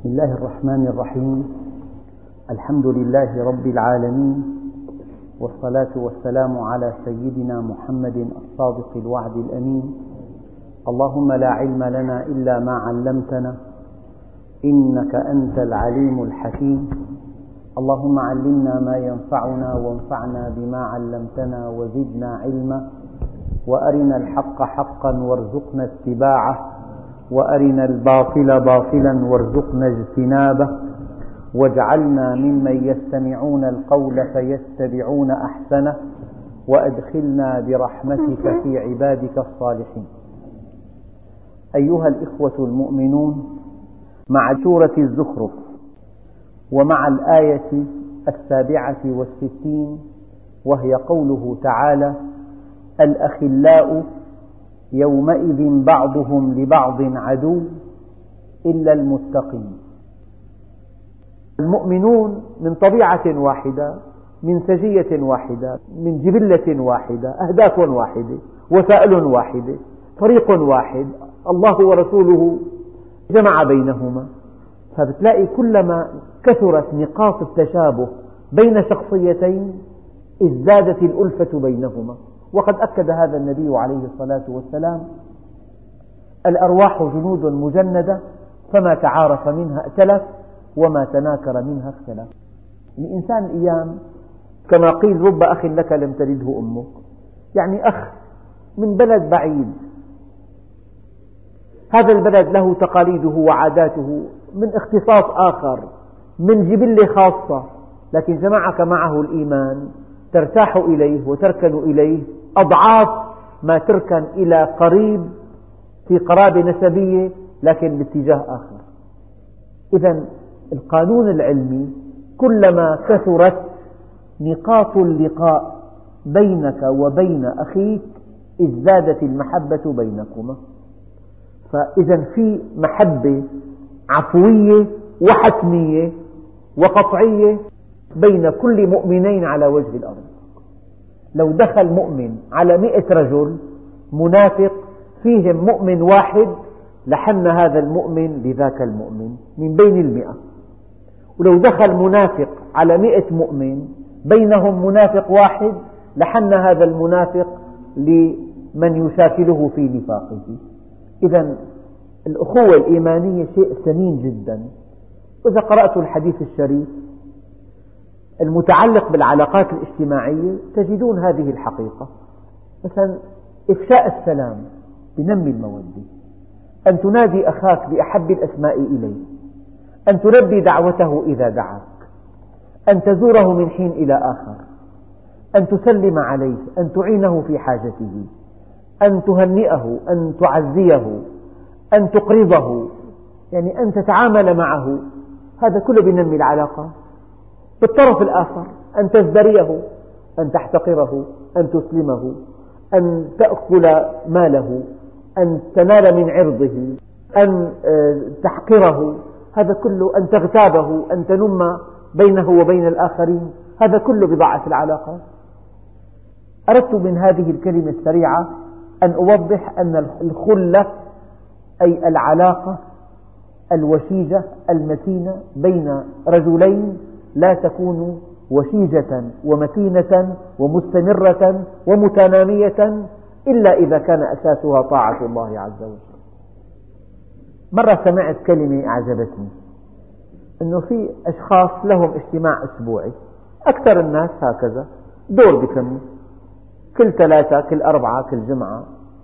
بسم الله الرحمن الرحيم. الحمد لله رب العالمين، والصلاة والسلام على سيدنا محمد الصادق الوعد الأمين. اللهم لا علم لنا إلا ما علمتنا إنك أنت العليم الحكيم. اللهم علمنا ما ينفعنا وانفعنا بما علمتنا وزدنا علما، وأرنا الحق حقا وارزقنا اتباعه، وأرنا الباطل باطلا وارزقنا اجتنابه، واجعلنا ممن يستمعون القول فيتبعون أحسنه، وأدخلنا برحمتك في عبادك الصالحين. أيها الإخوة المؤمنون، مع سورة الزخرف ومع الآية 67 وهي قوله تعالى: الأخلاء يومئذ بعضهم لبعض عدو إلا المتقين. المؤمنون من طبيعة واحدة، من سجية واحدة، من جبلة واحدة، أهداف واحدة، وسائل واحدة، طريق واحد، الله ورسوله جمع بينهما. فبتلاقي كلما كثرت نقاط التشابه بين شخصيتين ازدادت الألفة بينهما، وقد أكد هذا النبي عليه الصلاة والسلام: الأرواح جنود مجندة، فما تعارف منها ائتلف، وما تناكر منها اختلف. الإنسان أيام كما قيل: رب أخ لك لم تلده أمك. يعني أخ من بلد بعيد، هذا البلد له تقاليده وعاداته، من اختصاص آخر، من جبلة خاصة، لكن جمعك معه الإيمان، ترتاح إليه وتركن إليه أضعاف ما تركن إلى قريب في قرابة نسبية لكن باتجاه آخر. إذن القانون العلمي كلما كثرت نقاط اللقاء بينك وبين أخيك ازدادت المحبة بينكما. فإذا في محبة عفوية وحتمية وقطعية بين كل مؤمنين على وجه الأرض. لو دخل مؤمن على 100 رجل منافق فيهم مؤمن واحد لحن هذا المؤمن لذاك المؤمن من بين 100، ولو دخل منافق على 100 مؤمن بينهم منافق واحد لحن هذا المنافق لمن يشاكله في نفاقه. إذن الأخوة الإيمانية شيء ثمين جدا. وإذا قرأت الحديث الشريف المتعلق بالعلاقات الاجتماعية تجدون هذه الحقيقة. مثلا إفشاء السلام بنمي المودة، أن تنادي أخاك بأحب الأسماء إليه، أن تلبي دعوته إذا دعاك، أن تزوره من حين إلى آخر، أن تسلم عليه، أن تعينه في حاجته، أن تهنئه، أن تعزيه، أن تقرضه، يعني أن تتعامل معه. هذا كله بنمي العلاقة. بالطرف الآخر أن تزدريه، أن تحتقره، أن تسلمه، أن تأكل ماله، أن تنال من عرضه، أن تحقره، هذا كله، أن تغتابه، أن تنم بينه وبين الآخرين، هذا كله بضاعف العلاقة. أردت من هذه الكلمة السريعة أن أوضح أن الخلة أي العلاقة الوشيجة المتينة بين رجلين لا تكون وشيجة ومتينة ومستمرة ومتنامية إلا إذا كان أساسها طاعة الله عز وجل. مرة سمعت كلمة أعجبتني، أنه في أشخاص لهم اجتماع أسبوعي، أكثر الناس هكذا دور بيسموا، كل 3 كل 4 كل جمعة.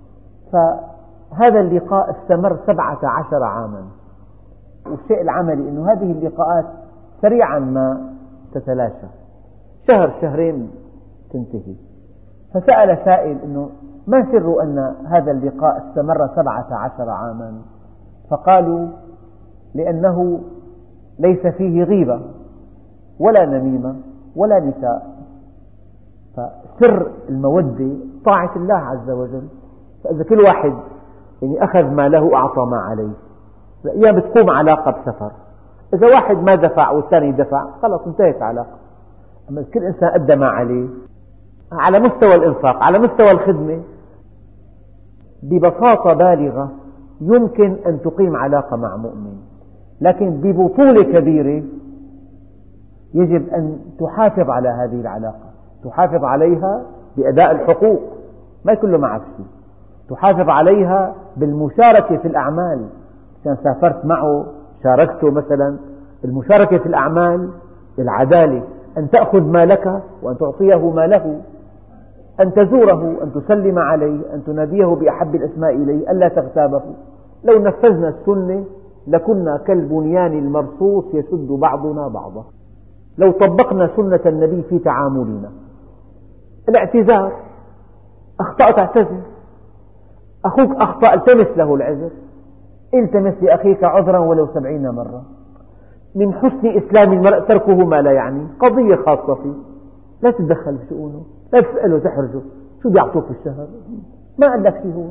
فهذا اللقاء استمر 17 عاما. والشيء العملي أنه هذه اللقاءات سريعا ما تتلاشى، شهر شهرين تنتهي. فسأل سائل أنه ما سر أن هذا اللقاء استمر 17 عاما؟ فقالوا: لأنه ليس فيه غيبة ولا نميمة ولا نساء. فسر المودة طاعة الله عز وجل. فإذا كل واحد يعني أخذ ما له أعطى ما عليه، أيام بتقوم علاقة بسفر. إذا واحد ما دفع والثاني دفع خلاص انتهت علاقة. أما كل إنسان أدى ما عليه على مستوى الإنفاق، على مستوى الخدمة، ببساطة بالغة يمكن أن تقيم علاقة مع مؤمن. لكن ببطولة كبيرة يجب أن تحافظ على هذه العلاقة، تحافظ عليها بأداء الحقوق، ما يكون له معك شيء، تحافظ عليها بالمشاركة في الأعمال، كان سافرت معه شاركته مثلا، المشاركة في الأعمال، العدالة، أن تأخذ ما لك وأن تعطيه ما له، أن تزوره، أن تسلم عليه، أن تناديه بأحب الأسماء إليه، ألا تغتابه. لو نفذنا السنة لكنا كالبنيان المرصوص يشد بعضنا بعضا. لو طبقنا سنة النبي في تعاملنا، الاعتذار، أخطأت اعتذر، أخوك أخطأ التمس له العذر، التمس لأخيك عذرا ولو 70 مرة. من حسن إسلام المرء تركه ما لا يعني، قضية خاصة فيه، لا تتدخل في شؤونه، لا تسأله تحرجه، شو بيعطوك في الشهر؟ ما قال لك شيء، هو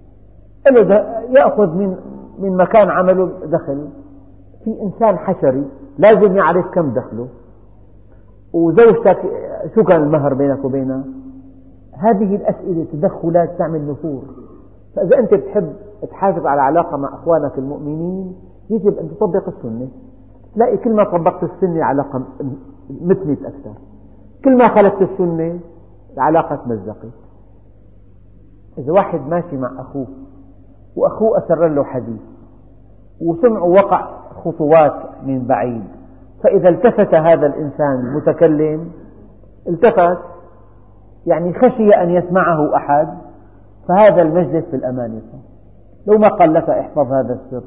يأخذ من مكان عمله دخل. في إنسان حشري لازم يعرف كم دخله، وزوجتك شو كان المهر بينك وبينها. هذه الأسئلة تدخلات تعمل نفور. فإذا أنت بتحب تحافظ على علاقة مع أخوانك المؤمنين يجب أن تطبق السنة. تلاقي كل ما طبقت السنة العلاقة متنت أكثر، كل ما خالفت السنة العلاقة تمزقت. إذا واحد ماشي مع أخوه وأخوه أسر له حديث وسمعوا وقع خطوات من بعيد، فإذا التفت هذا الإنسان المتكلم، التفت يعني خشي أن يسمعه أحد، فهذا المجلس في الأمان. لو ما قال لك احفظ هذا السر،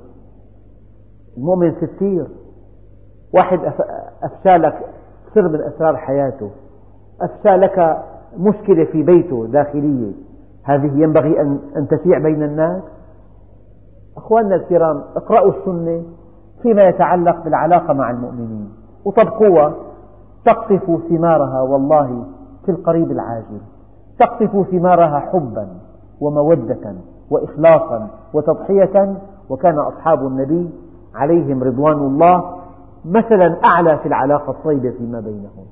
المؤمن ستير. واحد أفشى لك سر من أسرار حياته، أفشى لك مشكلة في بيته داخلية، هذه ينبغي أن تشيع بين الناس. أخواننا الكرام، اقرأوا السنة فيما يتعلق بالعلاقة مع المؤمنين وطبقوها، تقطف ثمارها والله في القريب العاجل، تقطف ثمارها حبا ومودة وإخلاصا وتضحية. وكان أصحاب النبي عليهم رضوان الله مثلا أعلى في العلاقة الطيبة فيما بينهم.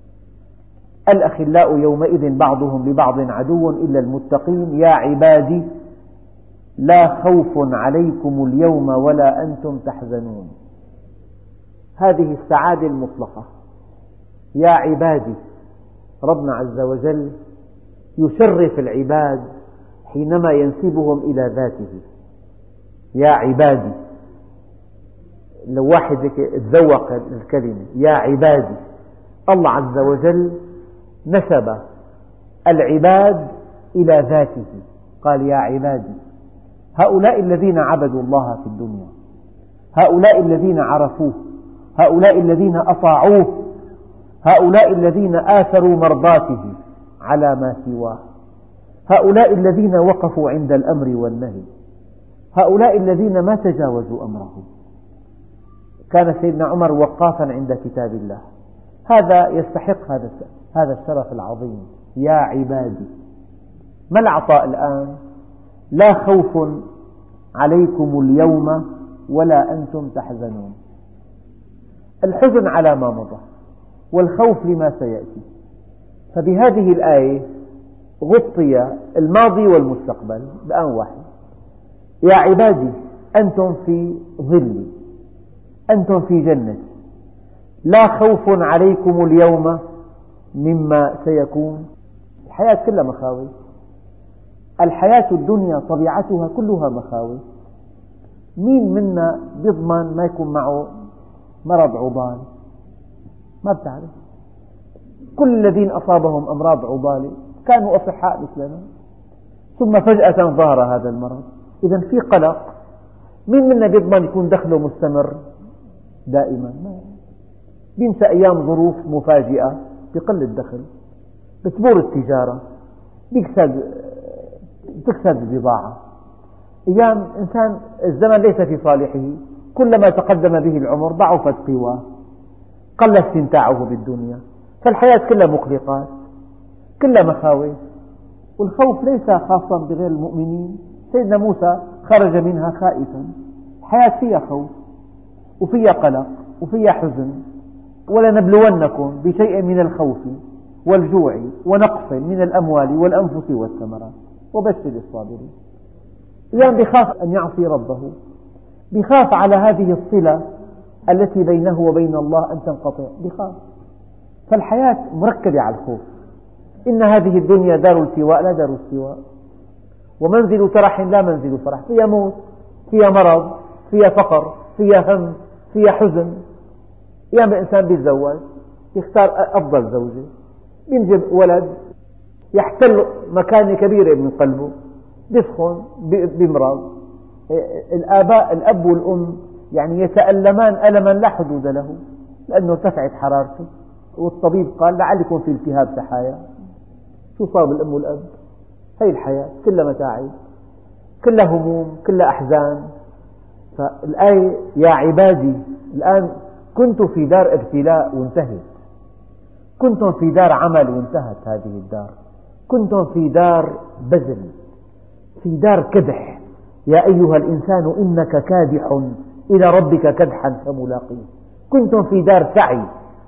الأخلاء يومئذ بعضهم لبعض عدو إلا المتقين يا عبادي لا خوف عليكم اليوم ولا أنتم تحزنون. هذه السعادة المطلقة، يا عبادي. ربنا عز وجل يشرف العباد حينما ينسبهم إلى ذاته، يا عبادي. لو واحد تذوق الكلمة يا عبادي، الله عز وجل نسب العباد إلى ذاته، قال يا عبادي. هؤلاء الذين عبدوا الله في الدنيا، هؤلاء الذين عرفوه، هؤلاء الذين أطاعوه، هؤلاء الذين آثروا مرضاته على ما سواه، هؤلاء الذين وقفوا عند الأمر والنهي، هؤلاء الذين ما تجاوزوا أمره. كان سيدنا عمر وقافا عند كتاب الله، هذا يستحق هذا الشرف العظيم، يا عبادي. ما العطاء الآن؟ لا خوف عليكم اليوم ولا أنتم تحزنون. الحزن على ما مضى والخوف لما سيأتي. فبهذه الآية غطي الماضي والمستقبل بآن واحد. يا عبادي أنتم في ظلي، أنتم في جنتي، لا خوف عليكم اليوم مما سيكون. الحياة كلها مخاوف، الحياة الدنيا طبيعتها كلها مخاوف. مين منا بيضمن ما يكون معه مرض عضال؟ ما بتعرف. كل الذين أصابهم أمراض عضال كانوا أصحاء مثلنا، ثم فجأة ظهر هذا المرض. إذا في قلق. مين منا بيضمن يكون دخله مستمر دائما؟ ما بينسى أيام ظروف مفاجئة بقل الدخل، بتبور التجارة، تكسد البضاعة. أيام إنسان الزمن ليس في صالحه، كلما تقدم به العمر ضعفت قواه، قل استمتاعه بالدنيا. فالحياة كلها مقلقات، كلها مخاوف. والخوف ليس خاصا بغير المؤمنين. سيدنا موسى خرج منها خائفا. الحياة فيها خوف وفيها قلق وفيها حزن. ولنبلونكم بشيء من الخوف والجوع ونقص من الأموال والأنفس والثمرات وبشر الصابرين. أيام بخاف أن يعصي ربه، بخاف على هذه الصلة التي بينه وبين الله أن تنقطع بخاف. فالحياة مركبة على الخوف. إن هذه الدنيا دار التواء لا دار استواء، ومنزل ترح لا منزل فرح، فيها موت، فيها مرض، فيها فقر، فيها هم، فيها حزن. أيام الإنسان بيتزوج يختار أفضل زوجة، بينجب ولد يحتل مكانة كبيرة من قلبه، بيسخن، بيمرض. الآباء الأب والأم يعني يتألمان ألما لا حدود له، لأنه ارتفعت حرارته، والطبيب قال لعلكم في التهاب سحايا. شو صار بالأم والأب؟ هي الحياة كلها متاعب، كلها هموم، كلها أحزان. فالآية يا عبادي، الآن كنتم في دار ابتلاء وانتهت، كنتم في دار عمل وانتهت هذه الدار، كنتم في دار بذل، في دار كدح. يا أيها الإنسان إنك كادح إلى ربك كدحا فملاقيه. كنتم في دار سعي،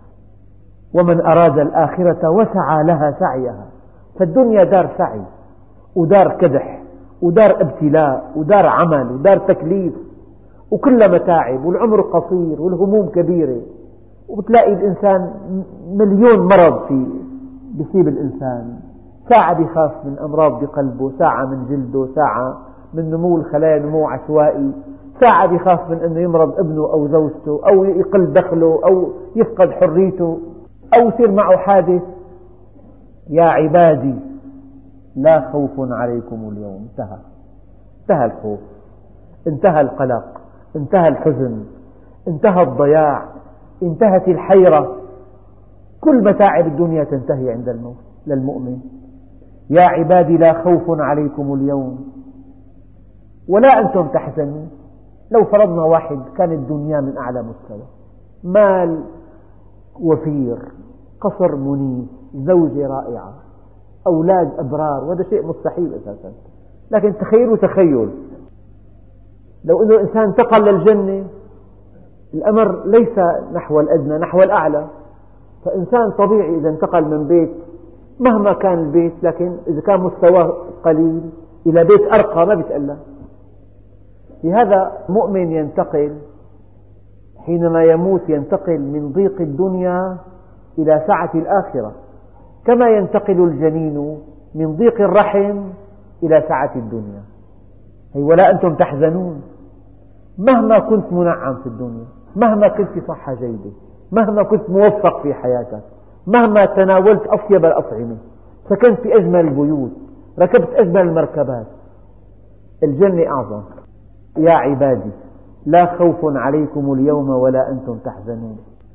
ومن أراد الآخرة وسعى لها سعيها. فالدنيا دار سعي ودار كدح ودار ابتلاء ودار عمل ودار تكليف، وكلها متاعب، والعمر قصير والهموم كبيرة، وبتلاقي الإنسان مليون مرض بيصيب الإنسان. ساعة بيخاف من أمراض بقلبه، ساعة من جلده، ساعة من نمو الخلايا نمو عشوائي، ساعة بيخاف من أنه يمرض ابنه أو زوجته أو يقل دخله أو يفقد حريته أو يصير معه حادث. يا عبادي لا خوف عليكم اليوم. انتهى الخوف، انتهى القلق، انتهى الحزن، انتهى الضياع، انتهت الحيرة. كل متاعب الدنيا تنتهي عند الموت للمؤمن. يا عبادي لا خوف عليكم اليوم ولا أنتم تحزنون. لو فرضنا واحد كان الدنيا من أعلى مستوى، مال وفير، قصر منيف، زوجة رائعة، أولاد أبرار، وهذا شيء مستحيل أساسا. لكن تخيلوا تخيل لو أن الإنسان انتقل للجنة، الأمر ليس نحو الأدنى، نحو الأعلى. فإنسان طبيعي إذا انتقل من بيت مهما كان البيت، لكن إذا كان مستواه قليل إلى بيت أرقى ما بيتألم. لهذا مؤمن ينتقل حينما يموت، ينتقل من ضيق الدنيا إلى سعة الآخرة، كما ينتقل الجنين من ضيق الرحم إلى سعة الدنيا. ولا أنتم تحزنون. مهما كنت منعم في الدنيا، مهما كنت في صحة جيدة، مهما كنت موفق في حياتك، مهما تناولت أطيب الأطعمة، سكنت في أجمل البيوت، ركبت أجمل المركبات، الجنة أعظم. يا عبادي لا خوف عليكم اليوم ولا أنتم تحزنون.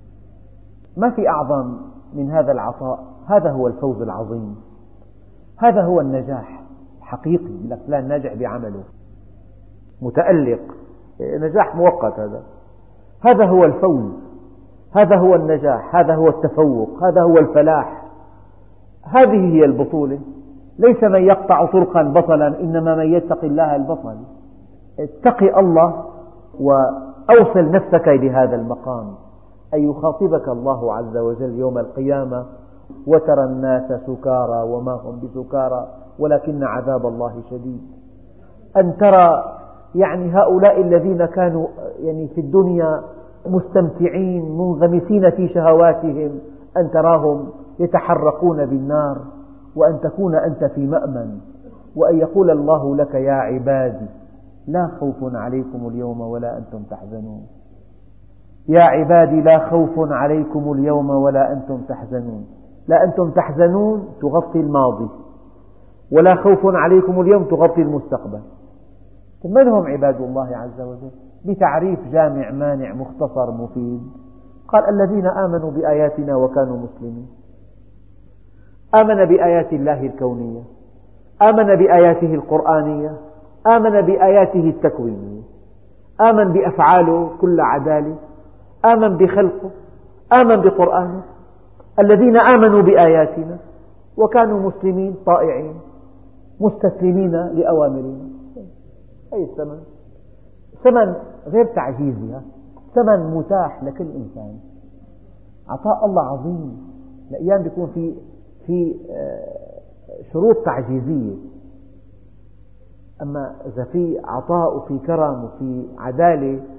ما في أعظم من هذا العطاء. هذا هو الفوز العظيم، هذا هو النجاح الحقيقي. لك فلان ناجح بعمله، متألق، نجاح مؤقت. هذا هو الفوز، هذا هو النجاح، هذا هو التفوق، هذا هو الفلاح. هذه هي البطولة. ليس من يقطع طرقا بطلا، إنما من يتقي الله البطل. اتقي الله وأوصل نفسك لهذا المقام، أن يخاطبك الله عز وجل يوم القيامة وترى الناس سكارى وما هم بسكارى ولكن عذاب الله شديد. أن ترى هؤلاء الذين كانوا في الدنيا مستمتعين منغمسين في شهواتهم، أن تراهم يتحرقون بالنار، وأن تكون أنت في مأمن، وأن يقول الله لك يا عبادي لا خوف عليكم اليوم ولا أنتم تحزنون. يا عبادي لا خوف عليكم اليوم ولا أنتم تحزنون. لا أنتم تحزنون تغطي الماضي، ولا خوف عليكم اليوم تغطي المستقبل. من هم عباد الله عز وجل؟ بتعريف جامع مانع مختصر مفيد، قال الذين آمنوا بآياتنا وكانوا مسلمين. آمن بآيات الله الكونية، آمن بآياته القرآنية، آمن بآياته التكوينية، آمن بأفعاله كل عدالة، آمن بخلقه، آمن بقرآنه. الذين آمنوا بآياتنا وكانوا مسلمين طائعين مستسلمين لأوامرنا. أي الثمن؟ ثمن غير تعجيزي، ثمن متاح لكل إنسان. عطاء الله عظيم. الأيام بيكون في شروط تعجيزية، أما إذا في عطاء وفي كرم وفي عدالة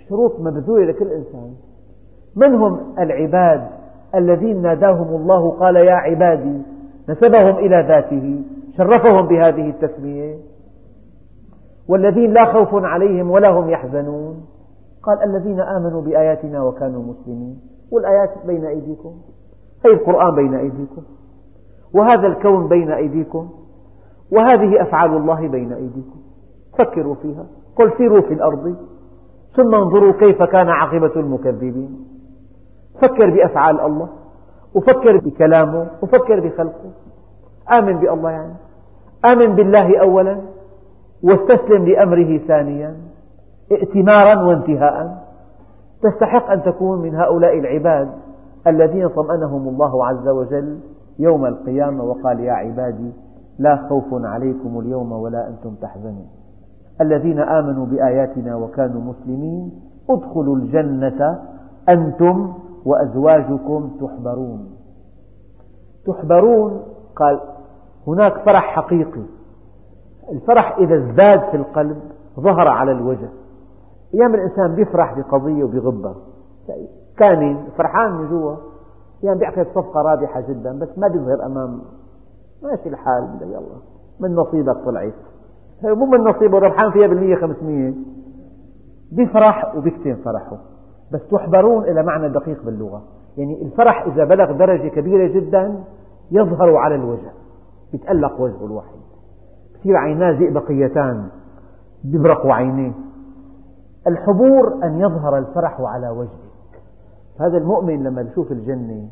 شروط مبذولة لكل إنسان. من هم العباد الذين ناداهم الله قال يا عبادي، نسبهم إلى ذاته، شرفهم بهذه التسمية. والذين لا خوف عليهم ولا هم يحزنون، قال الذين آمنوا بآياتنا وكانوا مسلمين. والآيات بين أيديكم، أي القرآن بين أيديكم، وهذا الكون بين أيديكم، وهذه أفعال الله بين أيديكم، فكروا فيها. قل سيروا في الأرض ثم انظروا كيف كان عاقبة المكذبين. فكر بأفعال الله، وفكر بكلامه، وفكر بخلقه. آمن بالله، يعني آمن بالله أولا، واستسلم لأمره ثانيا، ائتمارا وانتهاء. تستحق أن تكون من هؤلاء العباد الذين طمأنهم الله عز وجل يوم القيامة وقال يا عبادي لا خوف عليكم اليوم ولا أنتم تحزنون. الذين آمنوا بآياتنا وكانوا مسلمين ادخلوا الجنة أنتم وأزواجكم تحبرون. تحبرون، قال هناك فرح حقيقي. الفرح إذا ازداد في القلب ظهر على الوجه. أيام الإنسان بيفرح بقضية وبيغبها، كان فرحان من جوا، يعني بيعقد صفقة رابحة جدا بس ما بيظهر أمام، ماشي الحال، يلا من نصيبك طلعت، مو من نصيبه، ربحان فيها بالمية 500، بيفرح وبيكتم فرحه. بس تحبرون إلى معنى دقيق باللغة، يعني الفرح إذا بلغ درجة كبيرة جدا يظهر على الوجه، يتألق وجهه الواحد، بصير عيناه زئبقيتان، بيبرقوا عينيه. الحبور أن يظهر الفرح على وجهك. هذا المؤمن لما يشوف الجنة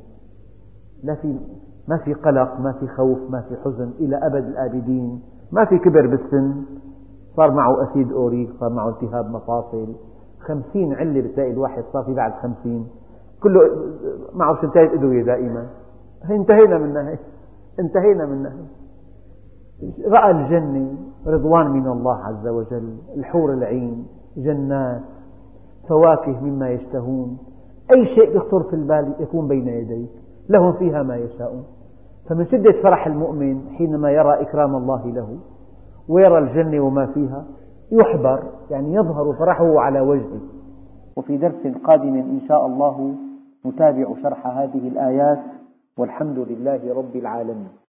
ما في قلق، ما في خوف، ما في حزن إلى أبد الآبدين، ما في كبر بالسن، صار معه أسيد أوريك، صار معه التهاب مفاصل، 50 علة بتلاقي الواحد صار في بعد 50، كله معه شنتين أدوية دائما. انتهينا منها، انتهينا منها. رأى الجنة رضوان من الله عز وجل، الحور العين، جنات، فواكه مما يشتهون، أي شيء يخطر في البال يكون بين يديك، لهم فيها ما يشاءون. فمن شدة فرح المؤمن حينما يرى إكرام الله له ويرى الجنة وما فيها يحبر، يعني يظهر فرحه على وجهه. وفي درس قادم إن شاء الله نتابع شرح هذه الآيات، والحمد لله رب العالمين.